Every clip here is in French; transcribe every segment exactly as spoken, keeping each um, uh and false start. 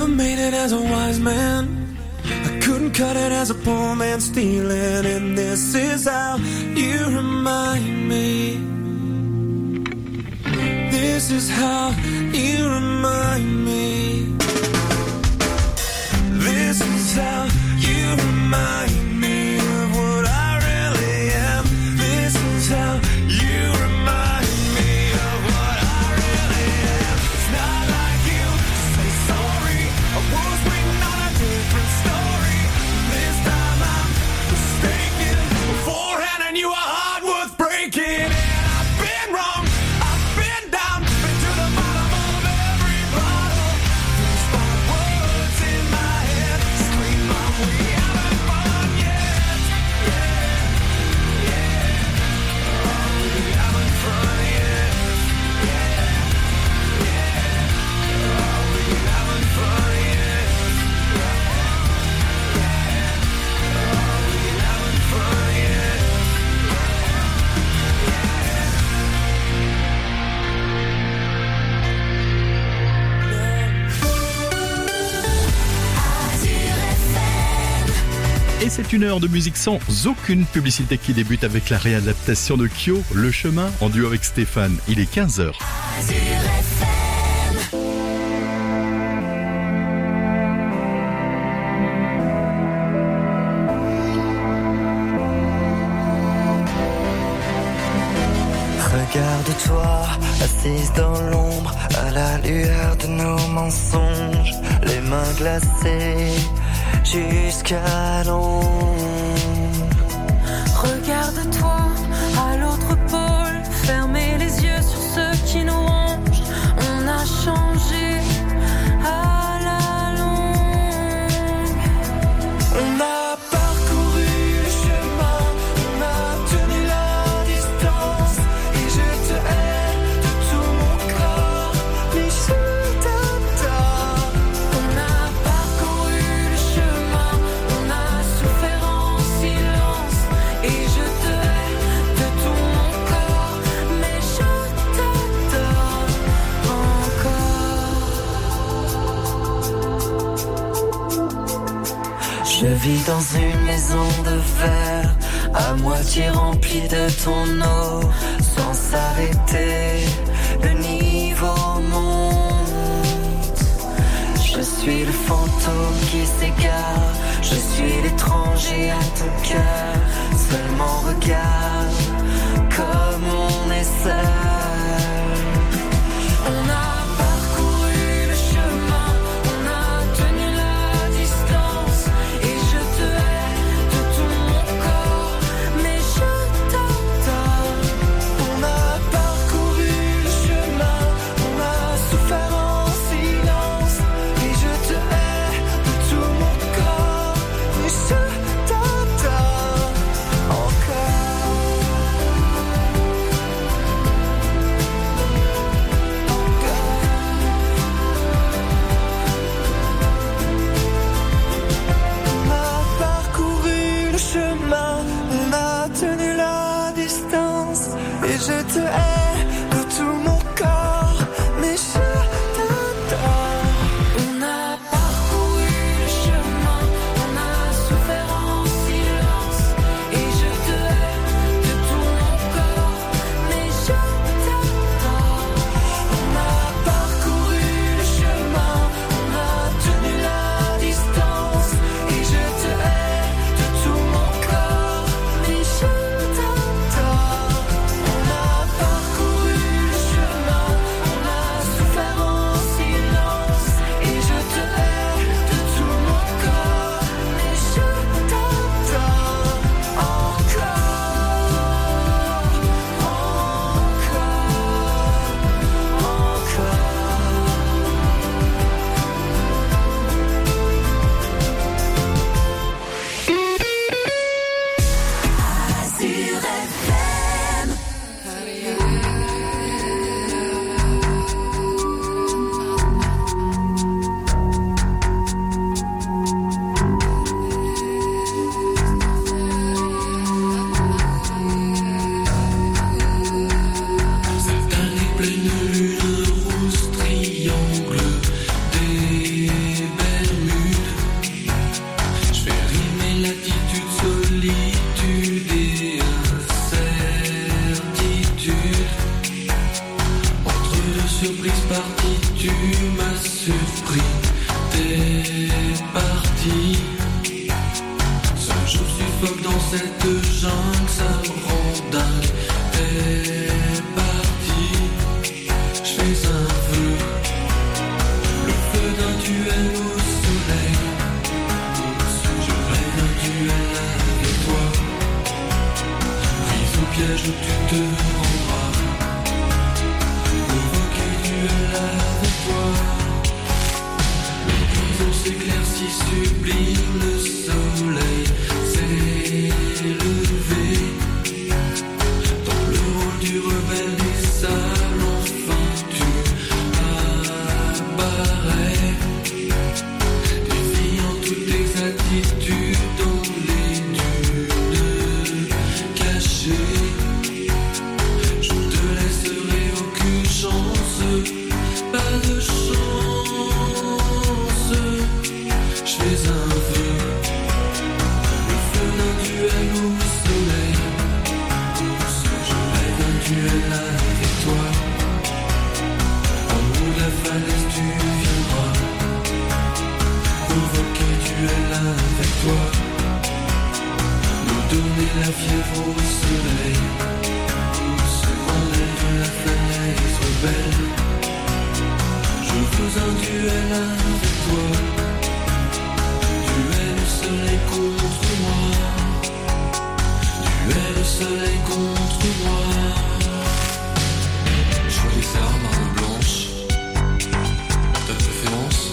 Never made it as a wise man. I couldn't cut it as a poor man stealing. And this is how you remind me. This is how you remind me. This is how you remind me of what I really am. This is how you remind me of what I really am. It's not like you to say sorry. I was waiting on a different story. This time I'm mistaken. Beforehand I knew a heart worth breaking. And I've been wrong, I've been down, been to the bottom of every bottle. These five words in my head scream, Mom, we haven't fun yet. Yeah, yeah. Oh, we haven't fun yet. Yeah, yeah. Oh, we haven't fun yet. Yeah, yeah. Oh, we haven't fun yet. Et c'est une heure de musique sans aucune publicité qui débute avec la réadaptation de Kyo, Le Chemin, en duo avec Stéphane. Il est quinze heures. Regarde-toi, assise dans l'ombre, à la lueur de nos mensonges, les mains glacées jusqu'à l'ombre. Regarde-toi à l'autre pôle, fermez les yeux sur ceux qui nous rongent. On a changé à la longue. On a parcouru le chemin, on a tenu la distance, et je te hais de tout mon corps, mais je t'adore. On a parcouru le chemin, on a souffert en silence, et je te hais de tout mon corps, mais je t'adore encore. Je vis dans une maison de verre, à moitié remplie de ton eau, sans s'arrêter, le niveau monte. Je suis le fantôme qui s'égare, je suis l'étranger à ton cœur. Seulement regarde comme on est seul. On a parcouru le chemin, on a tenu la distance, et je te hais de tout mon corps, mais je t'adore. On a parcouru le chemin, on a souffert en silence, et je te hais de tout mon corps, mais je t'adore encore. surprise partie, tu m'as surpris. T'es parti. Ce jour suffoque dans cette jungle, ça me rend dingue. T'es parti. Je fais un vœu, le feu d'un duel au soleil. Je rêve d'un duel avec toi. Prise au piège où tu te rendras. Provoquer duel avec toi. L'horizon s'éclaircit sublime, le soleil s'est levé. Dans le rôle du rebelle des sables, enfin tu apparais. Défiant toute exactitude dans les dunes cachées. Je te laisserai aucune chance, pas de chance. Je fais un vœu, le feu d'un duel au soleil. Je rêve d'un duel avec toi. En haut de la falaise tu viendras. Provoquer duel avec toi. Nous donner la fièvre au soleil. Enlève la falaise rebelle. Je veux un duel avec toi. Duel soleil contre moi. Duel soleil contre moi. Choisis ça, marne blanche. Ta préférence.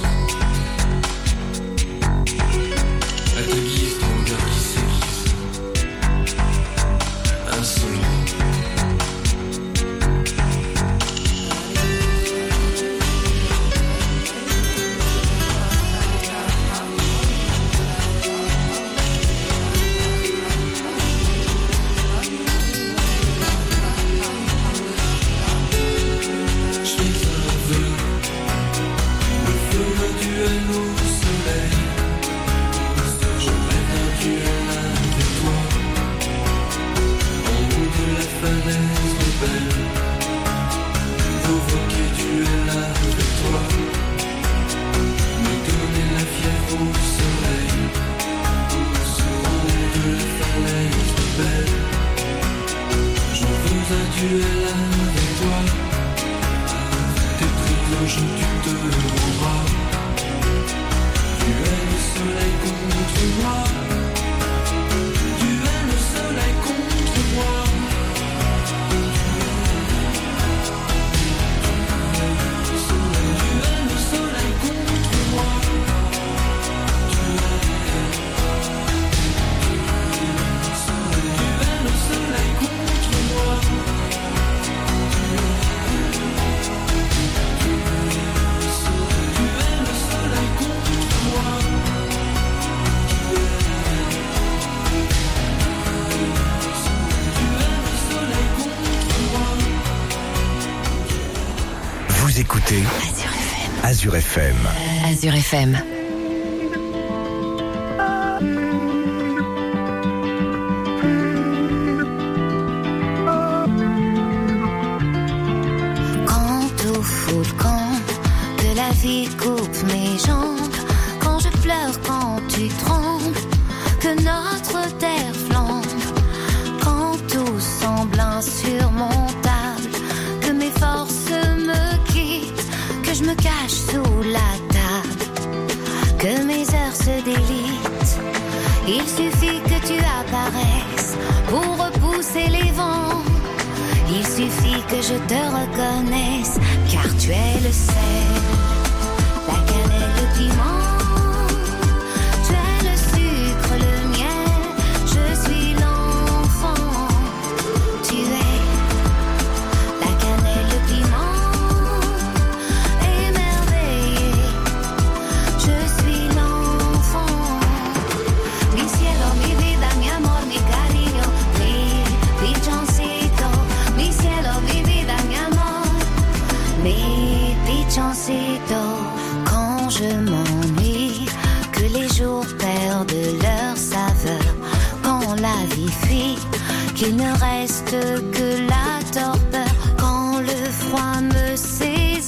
Elle te guise dans le regard qui s'aiguise. Insolent. Écoutez Azure F M. Azure F M. Quand au fou le camp, que la vie coupe mes jambes, quand je pleure, quand tu trembles, que notre terre flambe, quand tout semble insurmontable, que mes forces me quittent, que je me cache sous la table, que mes heures se délitent. Il suffit que tu apparaisses pour repousser les vents. Il suffit que je te reconnaisse, car tu es le sel, la cannelle, le piment. Tu es le sucre, le miel, je suis l'enfant. Tu es la cannelle, le piment, émerveillé. Je suis l'enfant. Mi cielo, mi vida, mi amor, mi cariño, mi pichoncito. Mi cielo, mi vida, mi amor, mi pichoncito. Quand je m'ennuie, que les jours perdent leur saveur, quand la vie fuit, qu'il ne reste que la torpeur, quand le froid me saisit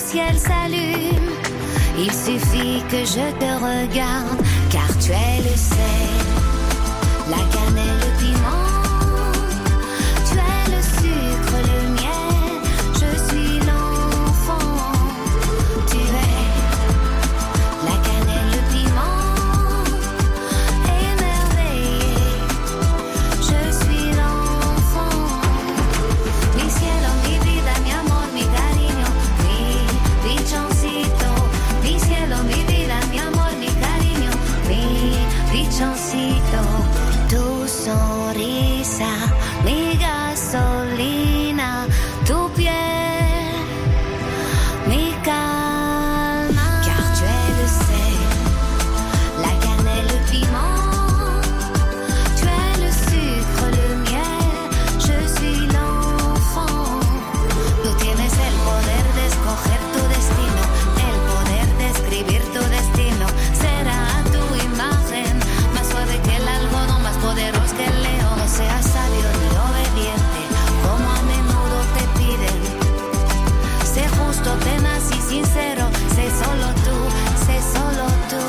ciel s'allume. Il suffit que je te regarde, car tu es le sel, la cannelle, le piment. Tu es le sucre, le miel, je suis l'enfant. Tu es la cannelle, le piment, émerveillé, je suis l'enfant. Mi cielo, mi vida, mi amor, mi cariño, mi pichoncito. Mi cielo, mi vida, mi amor, mi cariño, mi pichoncito. Tu sonrisa, mi gasolina, tu piel, mi calma. Car tu es le sel, la cannelle, le piment. Tu es le sucre, le miel, je suis l'enfant. Tú tienes el poder de escoger tu destino, el poder de escribir tu destino. Será tu imagen, más suave que el algodón, más poderoso que el león. No seas sabio ni obediente, como a menudo te piden. Sé justo, tenaz y sincero, sé solo tú, sé solo tú.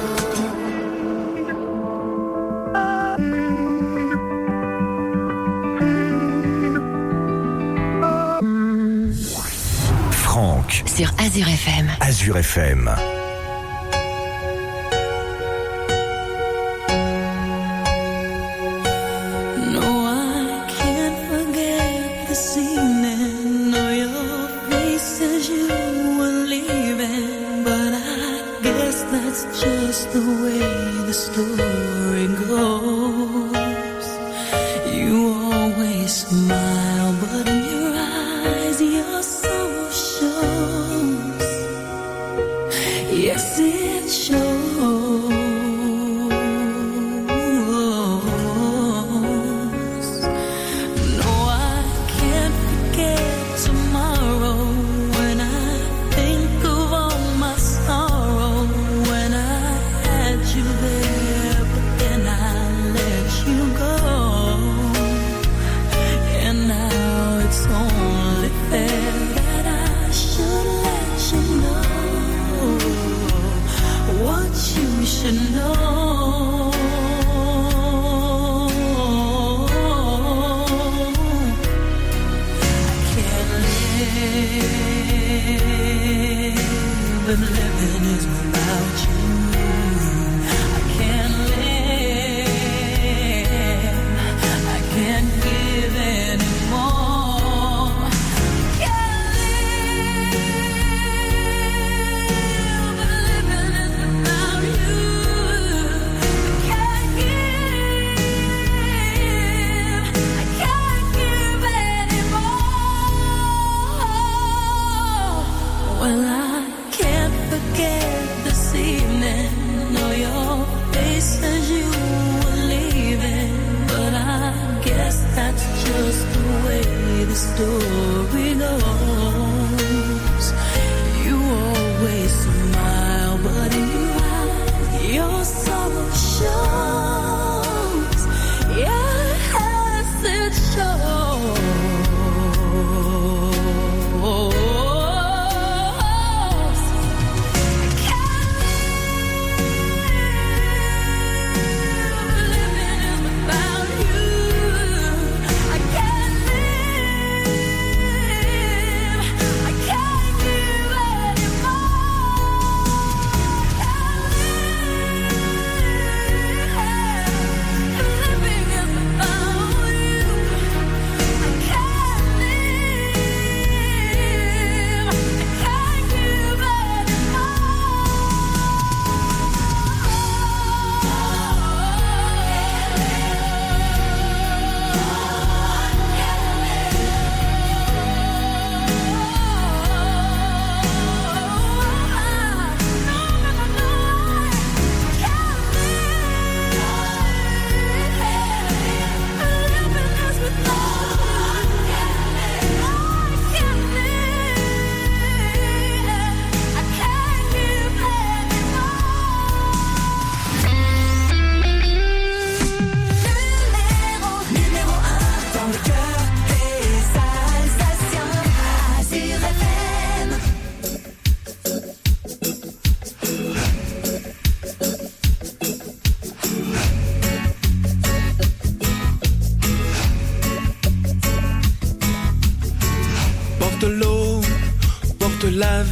Franck, Sur Azure F M. Azure F M. No, I can't forget this evening. No, your face as you were leaving. But I guess that's just the way the story goes. You always smile, but in your eyes your soul shows. Yes, it shows. No, I can't forget tomorrow when I think of all my sorrow. When I had you there, but then I let you go. And now it's only fair that I should let you know what you should know. I can't live if living is without you. I can't live, I can't give anymore. Can't live if living is without you. I can't give, I can't give anymore. Well, I can't forget this evening. No, your face as you were leaving. But I guess that's just the way the story goes. You always smile, but in your eyes your sorrow shows. Yes, it shows. I can't live living without you. I can't live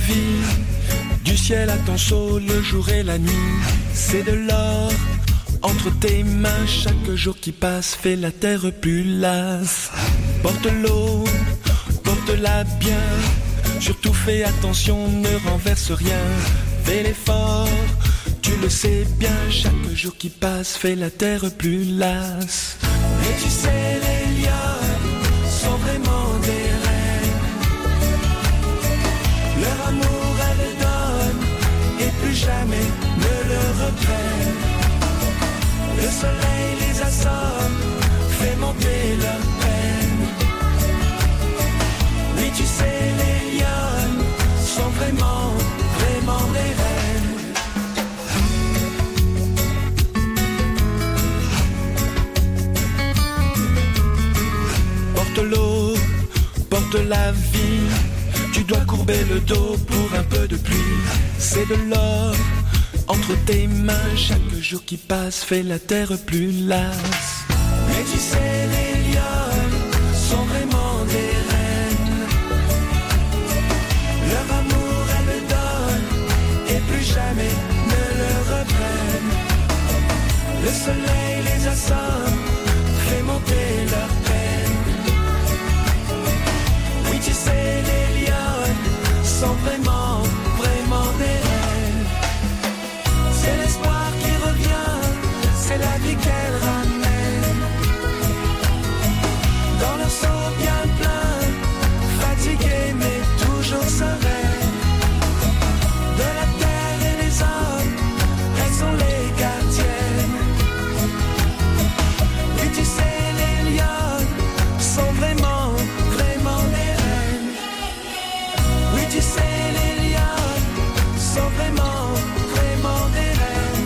vie, du ciel à ton sol, le jour et la nuit, c'est de l'or entre tes mains. Chaque jour qui passe fait la terre plus lasse. Porte l'eau, porte-la bien, surtout fais attention, ne renverse rien. Fais l'effort, tu le sais bien, chaque jour qui passe fait la terre plus lasse. Et tu sais, les lions sont vraiment des reines. Leur amour, elles donnent et plus jamais ne le reprennent. Le soleil les assomme, fait monter leur peine. Oui, tu sais, les lions sont vraiment, vraiment des reines. Porte l'eau, porte la vie, tu dois courber le dos pour un peu de pluie. C'est de l'or entre tes mains, chaque jour qui passe fait la terre plus lasse. Mais tu sais, les lions sont vraiment des reines. Leur amour, elles le donnent et plus jamais ne le reprennent. Le soleil les assomme, fait monter leur peine. Oui, tu sais, les lions sont vraiment, vraiment des reines. C'est l'espoir qui revient, c'est la vie qu'elle ramène. Dans leur seau bien plein, fatigués mais toujours sereines. De la terre et des hommes, elles sont les gardiennes. Oui, tu sais, les lions sont vraiment, vraiment des reines. Oui, tu sais, les lions sont vraiment, vraiment des reines.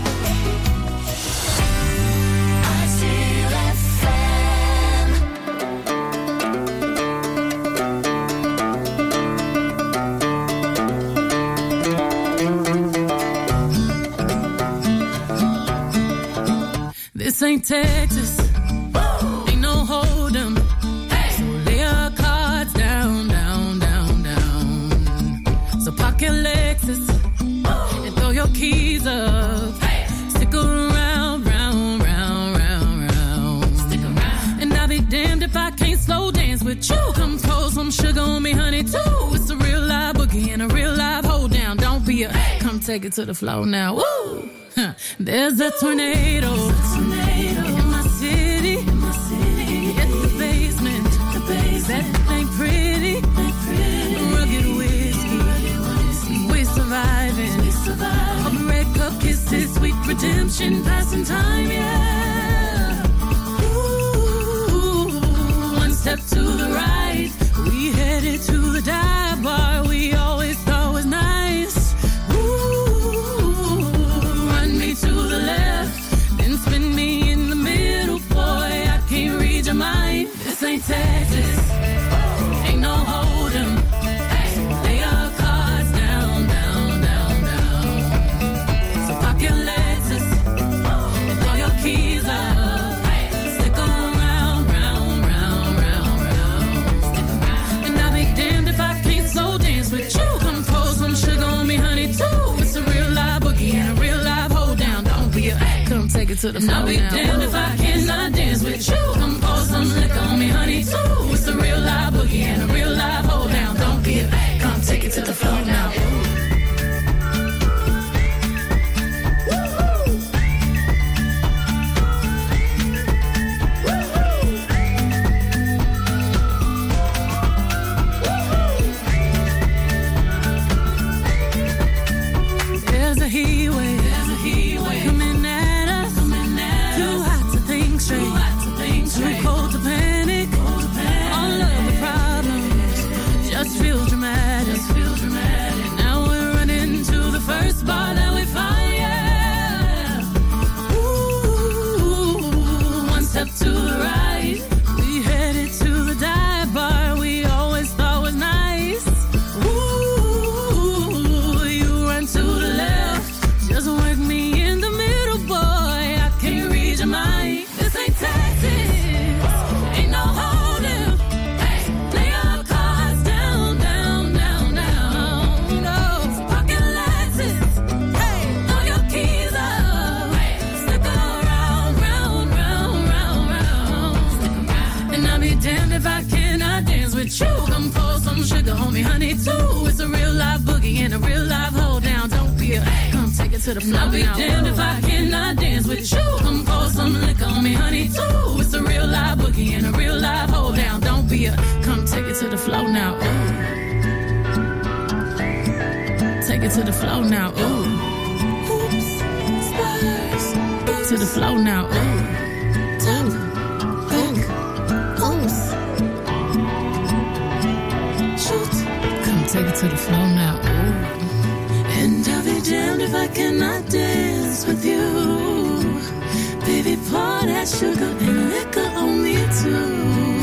This ain't Texas, ain't no hold'em. So lay your cards down, down, down, down. So park your Lexus and throw your keys up. Stick around, round, round, round, round. Stick around. And I'll be damned if I can't slow dance with you. Come throw some sugar on me, honey, too. It's a real live boogie and a real live hold down. Don't be a, come take it to the floor now. Woo! Huh. There's a tornado, in my city, in my city. It's the basement, the basement. That ain't pretty, ain't pretty. Rugged whiskey, whiskey. We surviving, we surviving. A red cup kisses, sweet redemption, passing time, yeah. Ooh, one step to the right, we headed to the dive bar we always thought was nice. To the left, then spin me in the middle, boy, I can't read your mind. This ain't Texas, ain't no hold'em. Lay your cards down, down, down, down. So pop your Lexus and throw your keys up. Stick around, round, round, round, round. Stick around. And I'll be damned if I can't slow dance with you. Come pour some sugar on me, honey, too. It's a real live boogie and a real live hold down. Don't be a, come take it to the floor. I'll be now. Damned if I cannot dance with you. Come pour some liquor on me, honey, too. It's a real live boogie and a real live hold down. Don't be a, come take it to the floor now. There's a heat wave, there's a heat wave coming at us, coming at too us. Hot to think straight, too hot to think straight, too cold to panic, cold to panic. All of the problems just feel dramatic, just feel dramatic. me, honey, too. It's a real live boogie and a real live hold down. Don't be a, come take it to the floor. I'll be damned if I cannot dance with you. Come pour some liquor on me, honey, too. It's a real live boogie and a real live hold down. Don't be a, come take it to the floor now. Ooh. Take it to the floor now. Ooh. Oops, spurs. To the floor now. Ooh. Tuck, hook, oops. Shoot. Come take it to the floor now. Ooh. And I'll be damned if I cannot dance with you. Baby, pour that sugar and liquor on me too.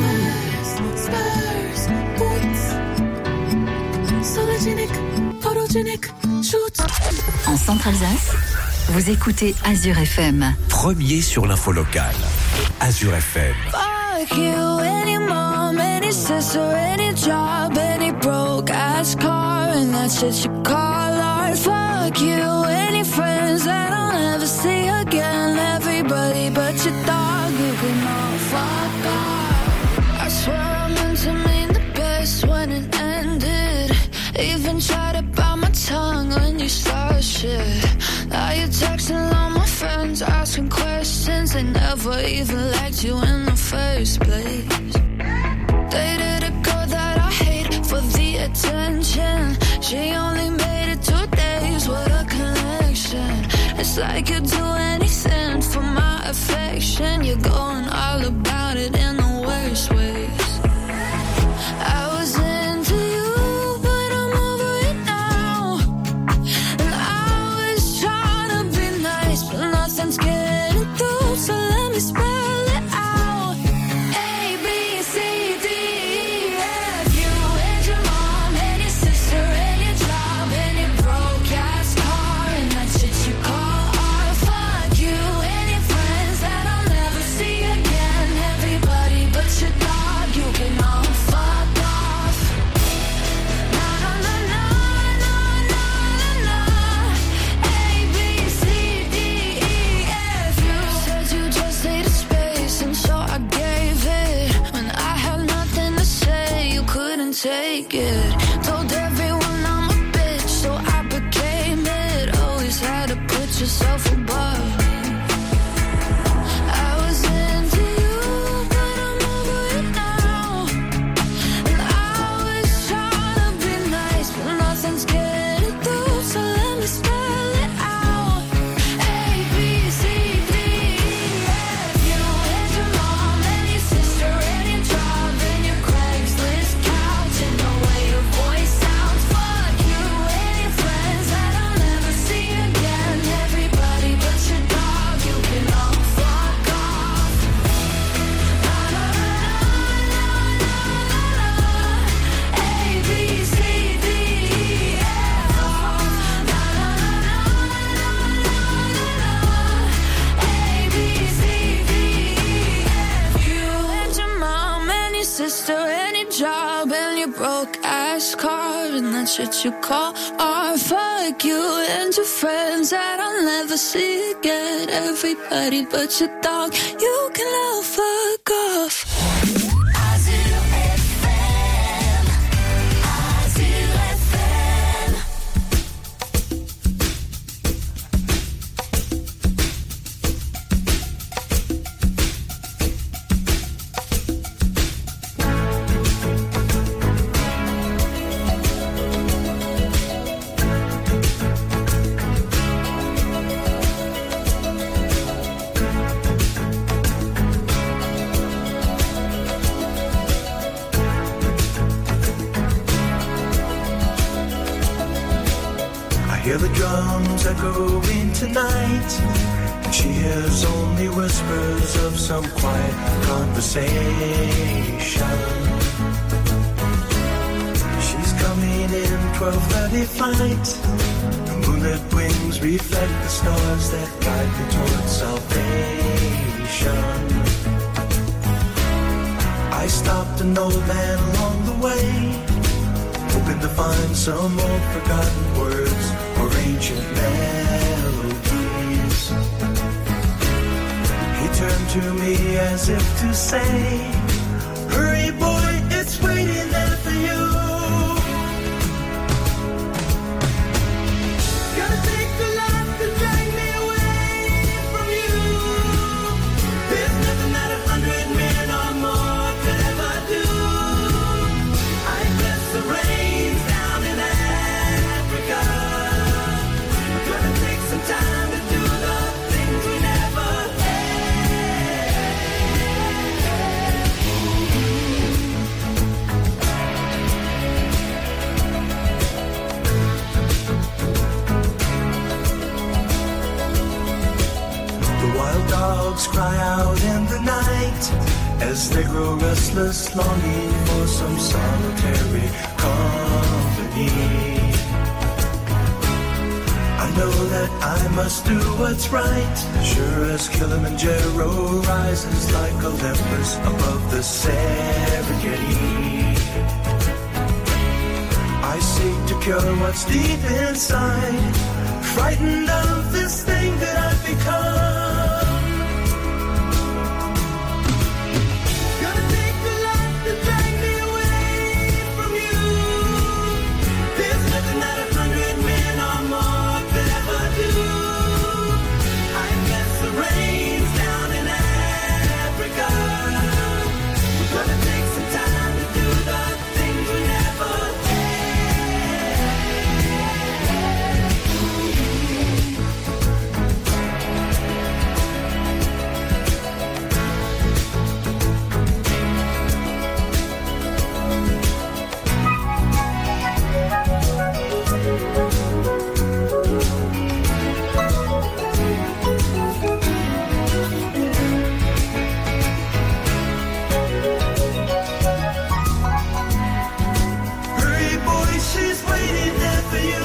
Spurs, boots. Sologenic, photogenic, shoot. En Centre-Alsace, vous écoutez Azure F M. Premier sur l'info locale. Azure F M. Fuck you, any mom, any sister, any job, any broke ass car, and that's shit you call art. Fuck you, any friends that I'll never see again. Everybody but your dog, you can all fuck off. I swear I meant to mean the best when it ended. Even tried to bite my tongue when you started shit. Now you're texting all my friends, asking questions. They never even liked you in the first place. Dated a girl that I hate for the attention. She only made it two days with a connection. It's like you'd do anything for my affection. You're going all about it in the worst ways. I was into you, but I'm over it now. And I was trying to be nice, but nothing's getting through, so let me spell it out. A, B, C, D, E, F. You and your mom and your sister and your job and your broke ass car, and that shit you call art. Fuck you and your friends that I'll never see again. Everybody but your dog, you can all fuck off. Na na na na na na na na. A, B, C, D, E, F. You said you just needed space, and so I gave it. When I had nothing to say, you couldn't take it. Told everyone I'm a bitch, so I became it. Always had to put yourself above me. I was into you, but I'm over it now. And I was trying to be nice, but nothing's getting through, so let me spell it out. A, B, C, D, E, F. You and your mom and your sister and your job and your Craigslist couch and the way your voice sounds. Fuck you and your friends that I'll never see again. Everybody but your dog, you can all fuck off. Na na na na na na na. A, B, C, D, E, F. Na na na na na na na. A, B, C, D, E, F. You and your mom and your sister and your job and your broke ass car, and that shit you call art. Fuck you and your friends that I'll never see again. Everybody but your dog, you can all fuck off. Azure F M, Azure F M. Hear the drums echoing tonight, and she hears only whispers of some quiet conversation. She's coming in twelve thirty flight. The moonlit wings reflect the stars that guide me towards salvation. I stopped an old man along the way, hoping to find some old forgotten words or ancient melodies. He turned to me as if to say, hurry boy, it's waiting there for you. dogs cry out in the night as they grow restless, longing for some solitary company. I know that I must do what's right, sure as Kilimanjaro rises like Olympus above the Serengeti. I seek to cure what's deep inside, frightened of this thing that I've become. Gonna take the life that drag me away from you. There's nothing that a hundred men or more could ever do. I guess the rain's down in Africa. We're gonna take some time to do the things we never did. Hurry, boy, she's waiting there for you.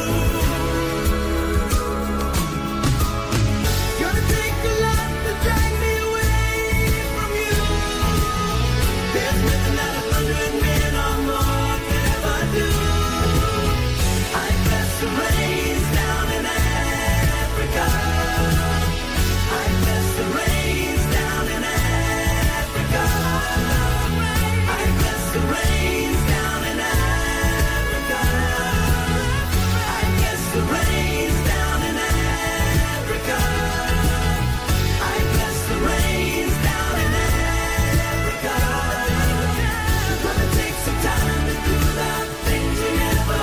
Gonna take a lot to drag me away from you. There's nothing that a hundred men or more could ever do. I guess the rain's down in Africa. I guess the rain's down in Africa. I guess the rain's down in Africa. I guess the rain's down in Africa. I guess the rain's down in Africa. We're gonna take some time to do the things we never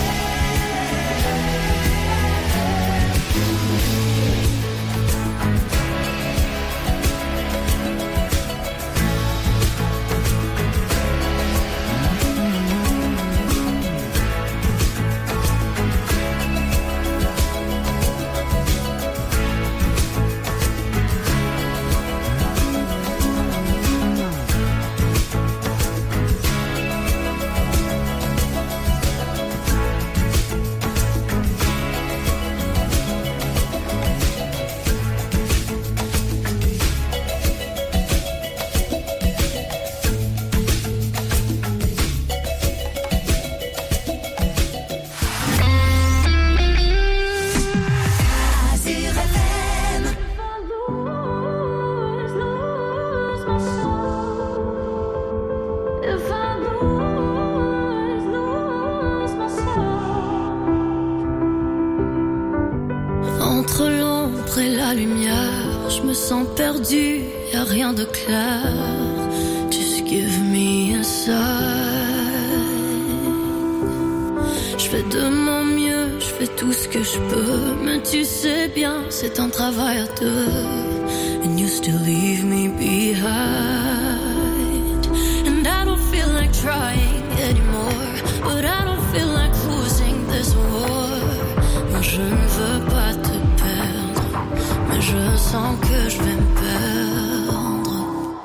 Entre l'ombre et la lumière, je me sens perdue, y a rien de clair. Just give me a sign. Je fais de mon mieux, je fais tout ce que je peux, mais tu sais bien, c'est un travail à deux. And you still leave me behind. And I don't feel like trying anymore, but I don't feel like losing this war. Moi je ne veux pas te perdre, mais je sens que je vais me perdre.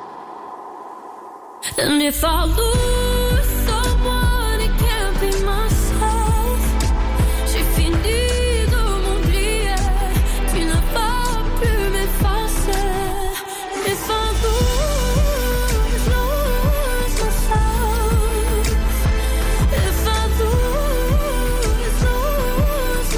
And if I lose someone, it can't be myself. J'ai fini de m'oublier, tu n'as pas pu m'effacer. And if I lose, lose myself. If I lose, lose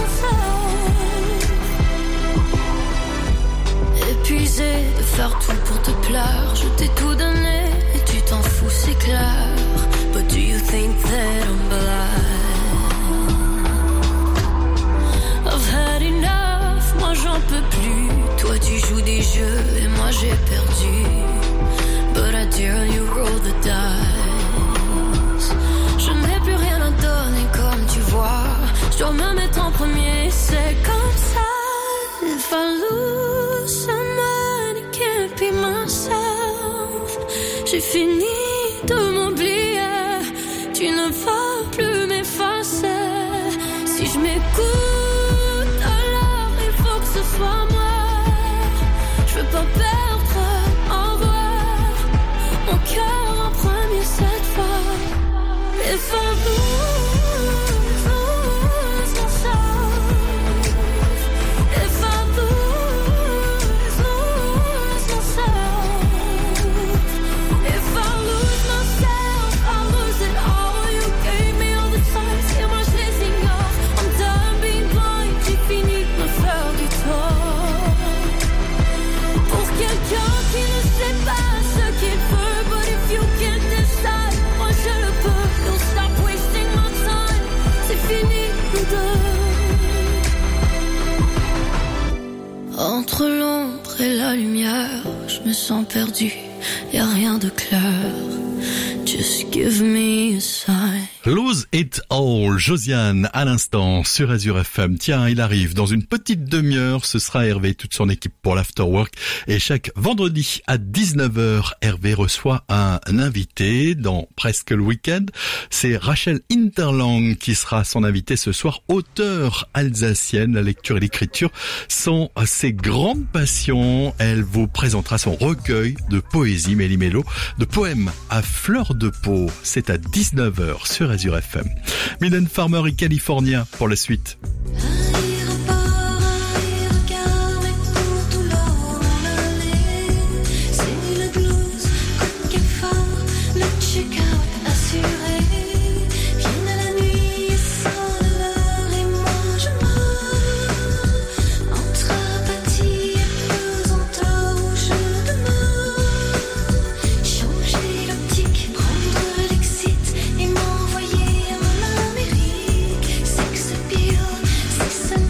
myself. Épuisé de faire tout pour te plaire, je t'ai tout donné et tu t'en fous, c'est clair. But do you think that I'm blind? I've had enough, moi j'en peux plus. Toi tu joues des jeux et moi j'ai perdu. But I dare you roll the dice. Je n'ai plus rien à donner comme tu vois. Je dois me mettre en premier, c'est comme ça. If I lose someone, it can't be myself. J'ai fini de m'oublier, tu ne vas plus m'effacer. Si je m'écoute, alors il faut que ce soit moi. Je veux pas perdre Entre l'ombre et la lumière, je me sens perdu, y a rien de clair. Just give me a sign. Lose It All, Josiane, à l'instant, sur Azure F M. Tiens, il arrive dans une petite demi-heure, ce sera Hervé et toute son équipe pour l'Afterwork. Et chaque vendredi à dix-neuf heures, Hervé reçoit un invité dans Presque le Week-end. C'est Rachel Interlang qui sera son invitée ce soir, auteure alsacienne. La lecture et l'écriture sont ses grandes passions. Elle vous présentera son recueil de poésie, méli-mélo, de poèmes à fleur de peau. C'est à dix-neuf heures sur Azure F M. Mylène Farmer et California pour la suite. Sex appeal, c'est ça.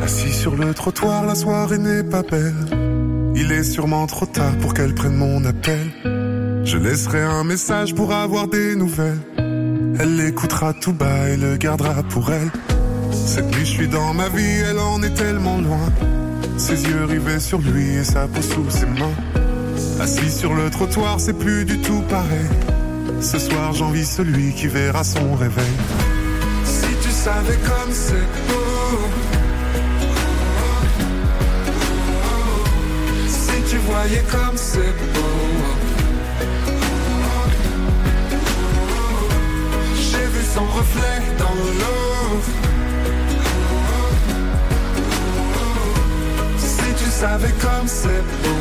Assis sur le trottoir, la soirée n'est pas belle. Il est sûrement trop tard pour qu'elle prenne mon appel. Je laisserai un message pour avoir des nouvelles. Elle l'écoutera tout bas et le gardera pour elle. Cette nuit je suis dans ma vie, elle en est tellement loin. Ses yeux rivés sur lui et sa peau sous ses mains. Assis sur le trottoir, c'est plus du tout pareil. Ce soir j'envie celui qui verra son réveil. Si tu savais comme c'est beau, si tu voyais comme c'est beau. J'ai vu son reflet dans l'eau. Si tu savais comme c'est beau.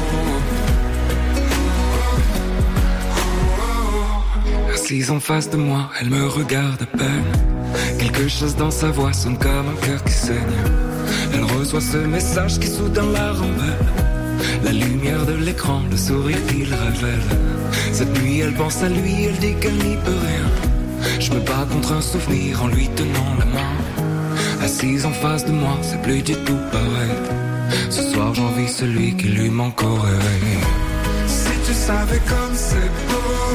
Assise en face de moi, elle me regarde à peine. Quelque chose dans sa voix sonne comme un cœur qui saigne. Elle reçoit ce message qui soudain la rembelle. La lumière de l'écran, le sourire qu'il révèle. Cette nuit elle pense à lui, elle dit qu'elle n'y peut rien. Je me bats contre un souvenir en lui tenant la main. Assise en face de moi, c'est plus du tout pareil. Ce soir j'envie celui qui lui manque au réveil. Si tu savais comme c'est beau.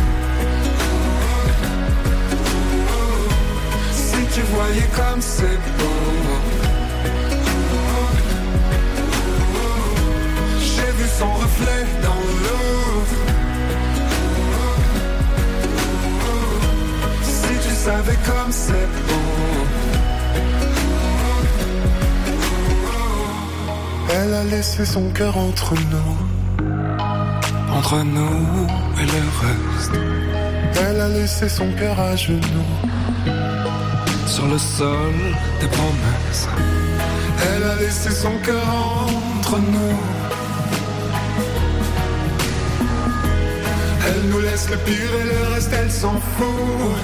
Si tu voyais comme c'est beau. J'ai vu son reflet dans l'eau. Si tu savais comme c'est beau. Elle a laissé son cœur entre nous. Entre nous et le reste. Elle a laissé son cœur à genoux. Sur le sol des promesses. Elle a laissé son cœur entre nous. Elle nous laisse le pire et le reste elle s'en fout.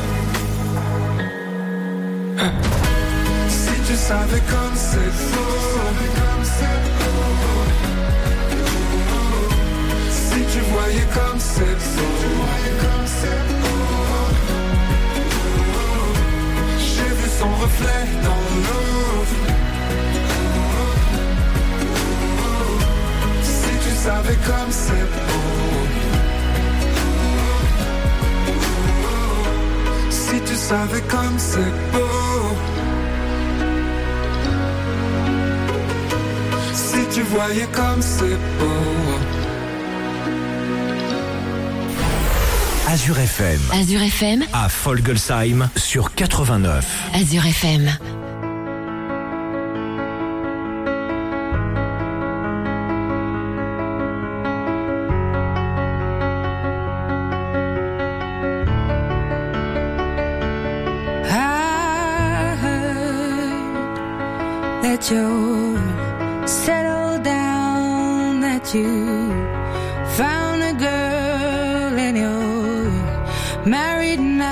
Si tu savais comme c'est faux. Si tu voyais comme c'est beau. J'ai vu son reflet dans l'eau. Si tu savais comme c'est beau. Si tu savais comme c'est beau. Si tu voyais comme c'est beau. Azure F M. Azure F M. À Folgelsheim sur quatre-vingt-neuf. Azure F M. I heard that you're settled down, that you found a girl and you're married now.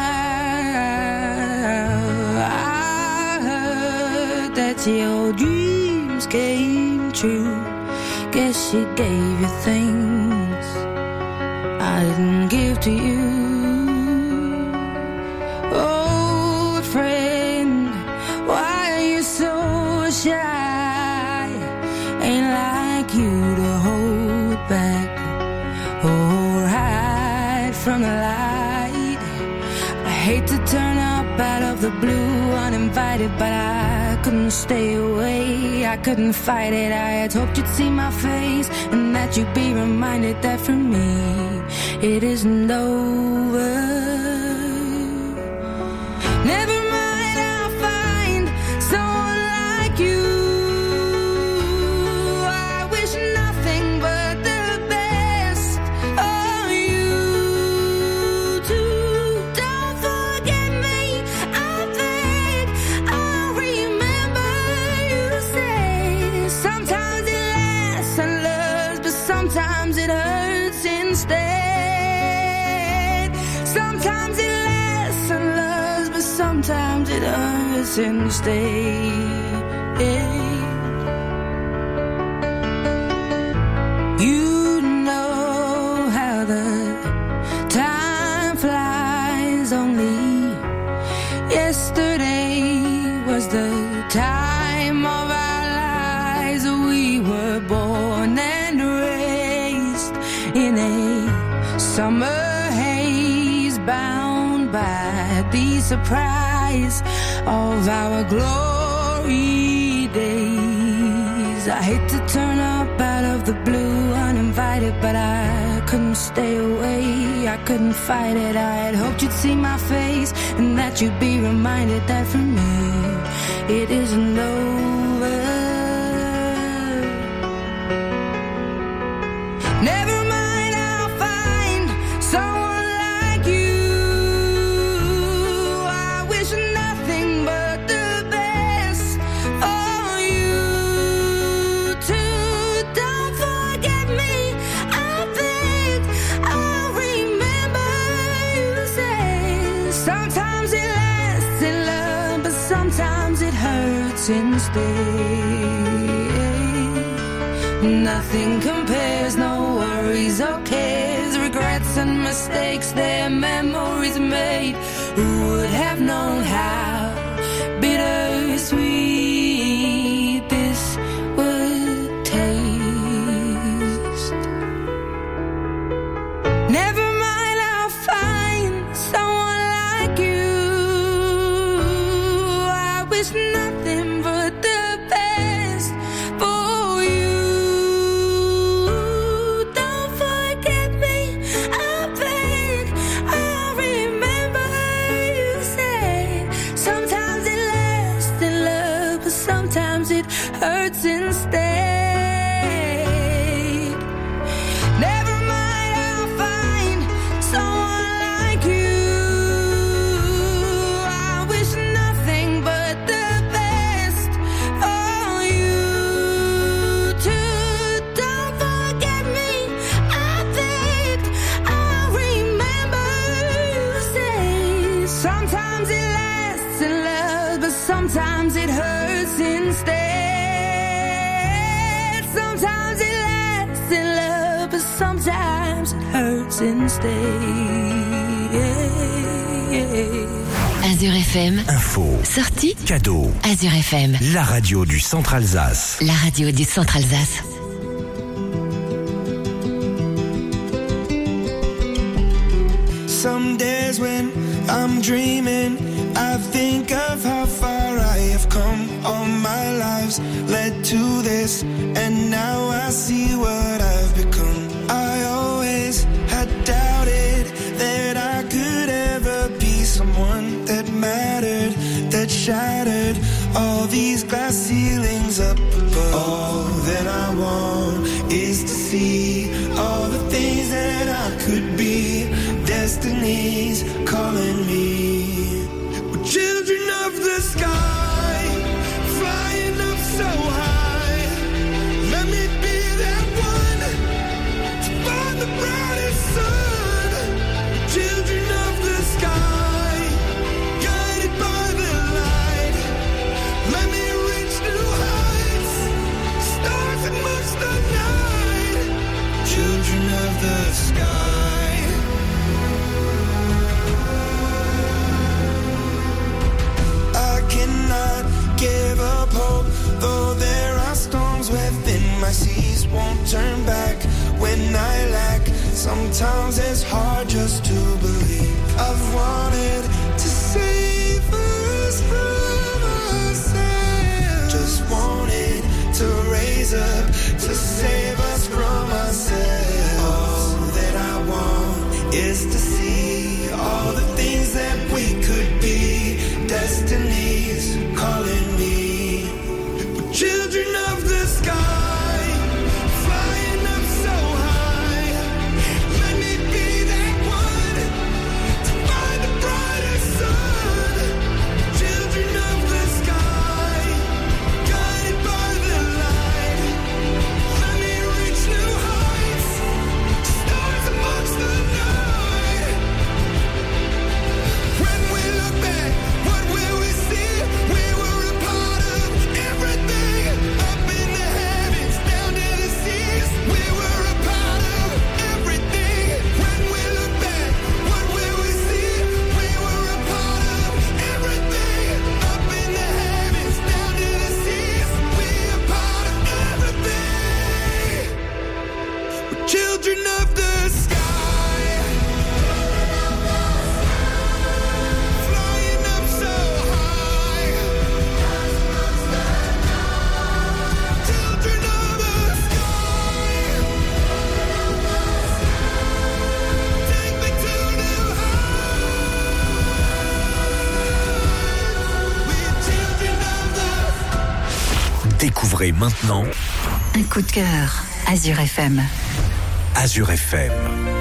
I heard that your dreams came true. Guess she gave you things I didn't give to you. Old friend, why are you so shy? Ain't like you to hold back or hide from the light. I hate to turn up out of the blue uninvited, but I couldn't stay away. I couldn't fight it. I had hoped you'd see my face and that you'd be reminded that for me it isn't over. Never mind, I'll find someone like you. I wish nothing but the best of you too. Don't forget me, I beg. I'll remember you say sometimes it lasts and loves, but sometimes it hurts instead. Sometimes it lasts and loves, but sometimes it hurts instead. You know how the time flies. Only yesterday was the time of our summer haze, bound by the surprise of our glory days. I hate to turn up out of the blue uninvited, but I couldn't stay away, I couldn't fight it. I had hoped you'd see my face and that you'd be reminded that for me it isn't over. Never mind, I'll find someone like you. I wish nothing but the best for you too. Don't forget me, I beg. I'll remember you said sometimes it lasts in love, but sometimes it hurts instead. Nothing compares, no worries or cares, regrets and mistakes, their memories made. Who would have known how bittersweet this would taste? Never mind, I'll find someone like you. I wish nothing but the best for you. Don't forget me, I beg. I'll remember you said sometimes it lasts in love, but sometimes it hurts instead. Never mind, I'll find someone like you. I wish nothing but the best for you too. Don't forget me, I beg. I'll remember you say sometimes it lasts in love, but sometimes it hurts instead. Sometimes it lasts in love, but sometimes it hurts instead. Azure F M. Info, Sortie cadeau, Azure F M. la radio du Centre Alsace. La radio du Centre Alsace. Some days when I'm dreaming, I think of how far I have come. All my lives led to this, and now I see what I've become. I always had doubted that I could ever be someone that mattered, that shattered all these glass ceilings up above. All that I want is to see all the things that I could be. Destiny's calling me. We're children of the sky, flying up so high. Let me be that one to find the brightest sun. Children of the sky, guided by the light. Let me reach new heights, stars amongst the night. Children of the sky. Cannot give up hope, though there are storms within my seas. Won't turn back when I lack. Sometimes it's hard just to believe. I've wanted to save us from ourselves. Just wanted to raise up to save us from ourselves. All that I want is to see all the things that we could be. Destiny's calling me. We're children of the sky, flying up so high. Let me be that Découvrez maintenant Un coup de cœur, Azure F M. Azure F M.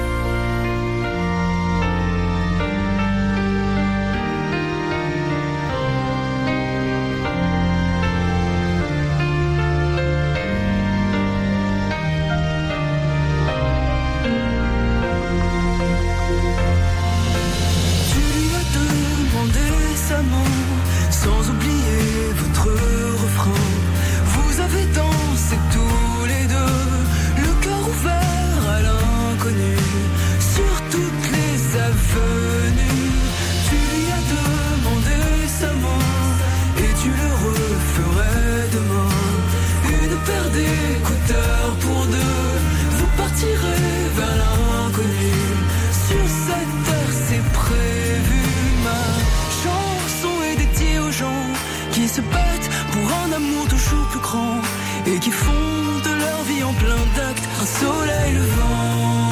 Sans oublier votre refrain, vous avez dansé tous les deux, le cœur ouvert à l'inconnu, sur toutes les avenues. Tu lui as demandé sa main, et tu le referais demain. Une paire d'écouteurs pour deux, vous partirez vers l'inconnu. Sur cette terre c'est prévu, ma chanson est dédiée aux gens qui se battent pour un amour toujours plus grand et qui font de leur vie en plein d'actes un soleil levant.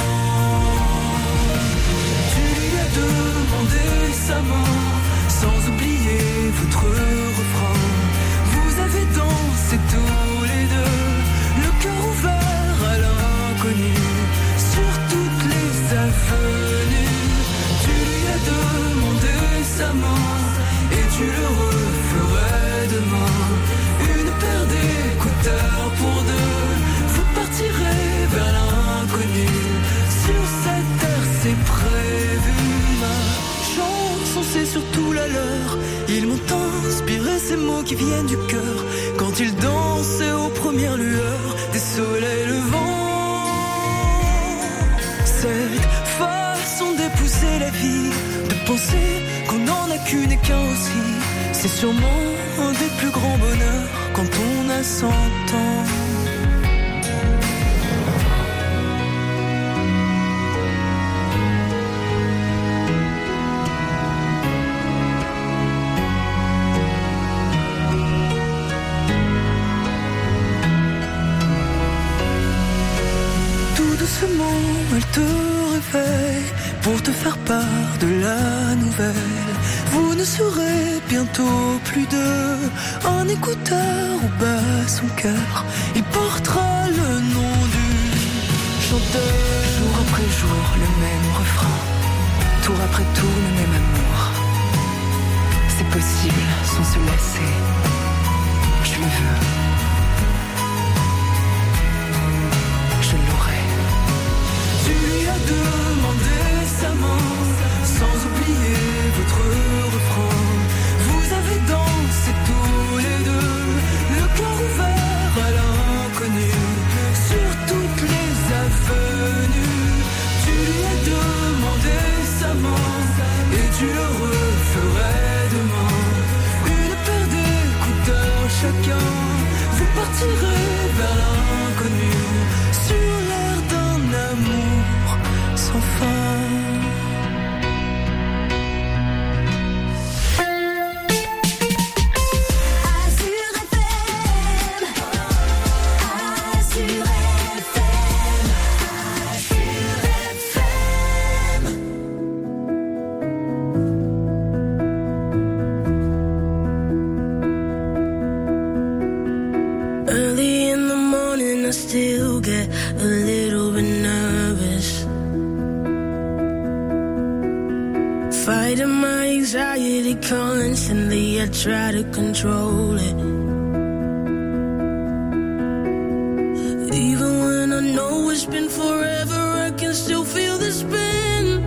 Tu lui as demandé sa main, sans oublier votre refrain. Vous avez dansé tous les deux, le cœur ouvert à l'inconnu, sur toutes les avenues. Tu lui as demandé sa main, et tu le referais demain. Une paire d'écouteurs pour deux, vous partirez vers l'inconnu. Sur cette terre c'est prévu, ma chanson c'est surtout la leur. Ils m'ont inspiré ces mots qui viennent du cœur, quand ils dansaient aux premières lueurs des soleils levants. Cette façon d'épouser la vie, de penser qu'on n'en a qu'une et qu'un aussi, c'est sûrement un des plus grands bonheurs quand on a cent ans. Tout doucement, elle te réveille pour te faire part de la nouvelle. Vous ne serez bientôt plus deux, un écouteur au bas son cœur. Il portera le nom du chanteur. Jour après jour, le même refrain, tour après tour, le même amour. C'est possible sans se lasser, je le veux. Je l'aurai. Tu lui as demandé sa main, sans oublier votre refrain. Vous avez dansé tous les deux, le cœur ouvert à l'inconnu, sur toutes les avenues. Tu lui as demandé sa main, et tu le referais demain. Une paire d'écouteurs chacun, vous partirez vers l'inconnu, sur l'air d'un amour sans fin. Early in the morning I still get a little bit nervous, fighting my anxiety constantly. I try to control it, even when I know it's been forever, I can still feel the spin.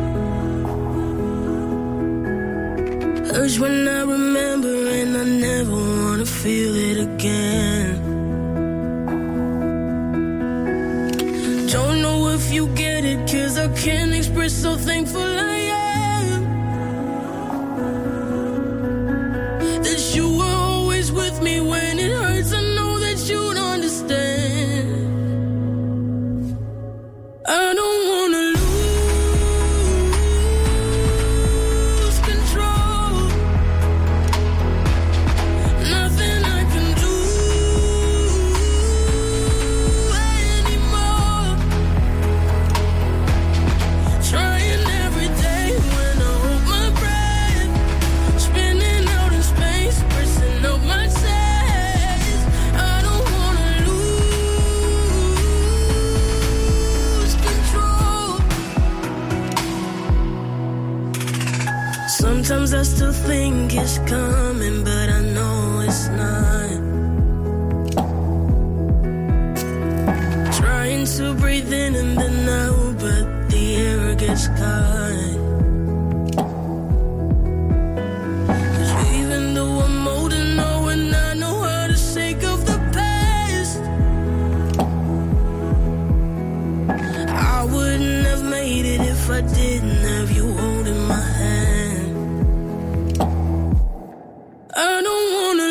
Urge when I remember, and I never wanna feel it again. Don't know if you get it, 'cause I can't express how thankful I am that you were always with me when it hurts. I know that you'd understand. I don't wanna lose control, nothing I can do anymore. Trying every day Sometimes I still think it's coming, but I know it's not. Trying to breathe in and then out, but the air gets caught. 'Cause even though I'm old and know and I know how to shake off the past, I wouldn't have made it if I didn't have you holding my hand. I don't wanna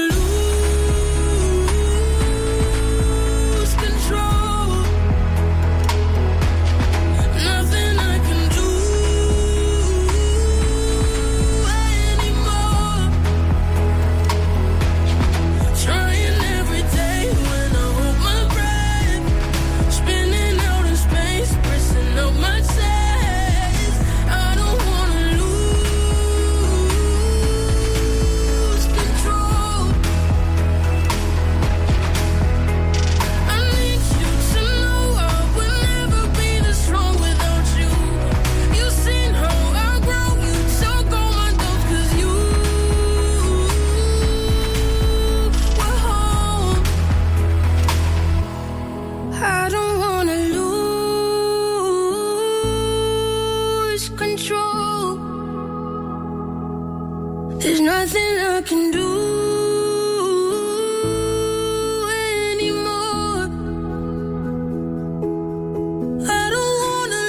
lose control. Nothing I can do anymore. Trying every day when I hold my breath, spinning out in space, pressing out my chest. I don't wanna lose control. I need you to know I would never be this strong without you. You've seen how I grow, you choke on my doubts 'cause you were home. I don't wanna lose control. There's nothing I can do anymore. I don't wanna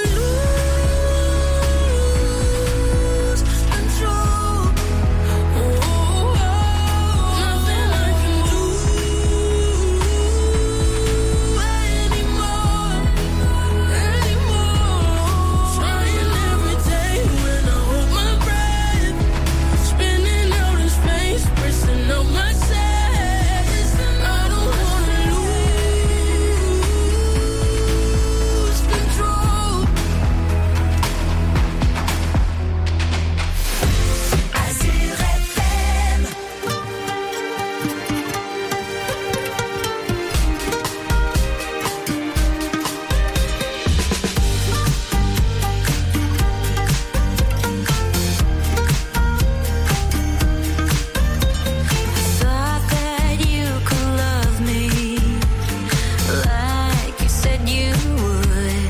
lose control. Oh, nothing I can do anymore. Anymore. Trying every day when I hold my breath, spinning out in space, pressing out my chest. I don't wanna lose control. Azure F M. Thought that you could love me like you said you would.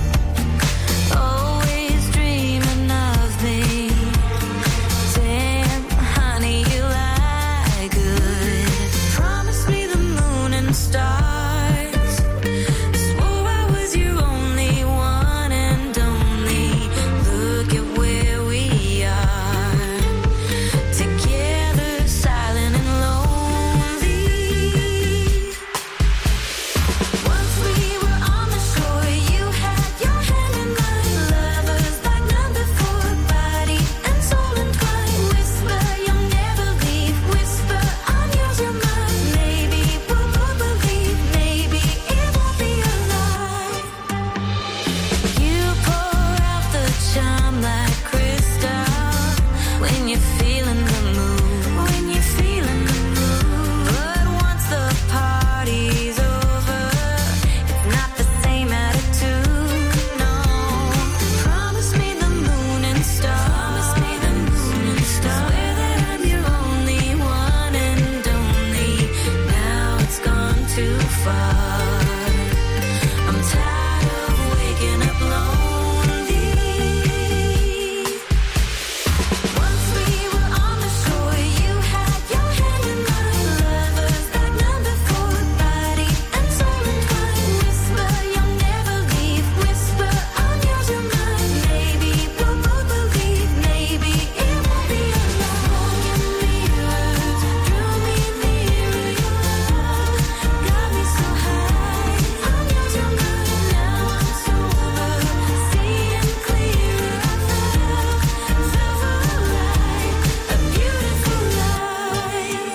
Always dreaming of me. Damn, honey, you lie good. Promised me the moon and stars. Swore I was your only one and only. Look at where we are. Together, silent and lonely. Once we were on the shore, you had your hand in mine. Lovers like none before, body and soul entwined. Whisper, you'll never leave. Whisper, I'm yours, you're mine. Maybe we'll both believe. Maybe it won't be a lie. You pour out the charm like crystal when you're feeling the mood. When you're feeling the mood. But once the party's over, it's not the same attitude. No. Promise me the moon and stars. Promise me the moon and stars. Swear that I'm your only one and only. Now it's gone too far. I'm tired of waking up lonely. Once we were on the shore, you had your hand in mine. Lovers like none before, body and soul entwined. Whisper, you'll never leave. Whisper, I'm yours, you're mine. Maybe we'll both believe. Maybe it won't be a lie. Smoke and mirrors drew me nearer. Your love got me so high. I'm yours, you're mine. Now I'm sober, seeing clearer. I felt, felt alive, a beautiful life.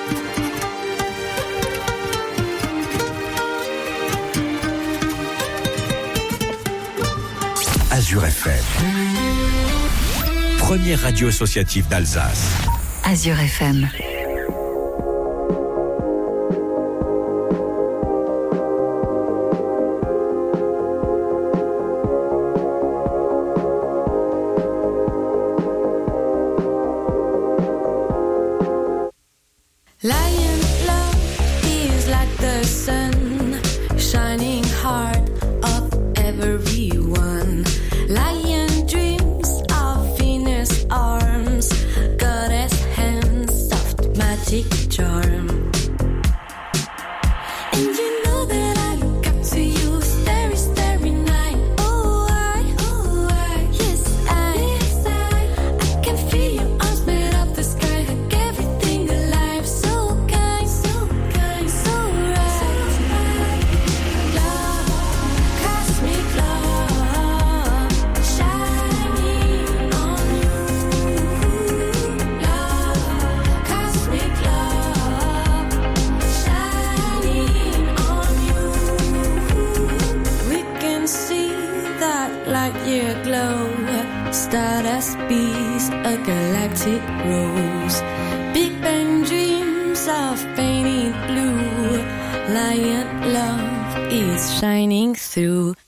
Azure F M. Première radio associative d'Alsace. Azure F M. shining heart of everyone. Lion dreams of Venus arms, goddess hands, soft magic charm. And you know that I look up to you, starry, starry night. Oh, I, oh, I, yes, I, yes, I, I can feel your arms made of the sky, hug everything alive. So kind, so kind, so right. Love, cosmic love, shining on you. Love, cosmic love, shining on you. We can see that light year glow, stardust bees, a galactic rose. Big Bang dreams of painted blue. Lion love is shining through.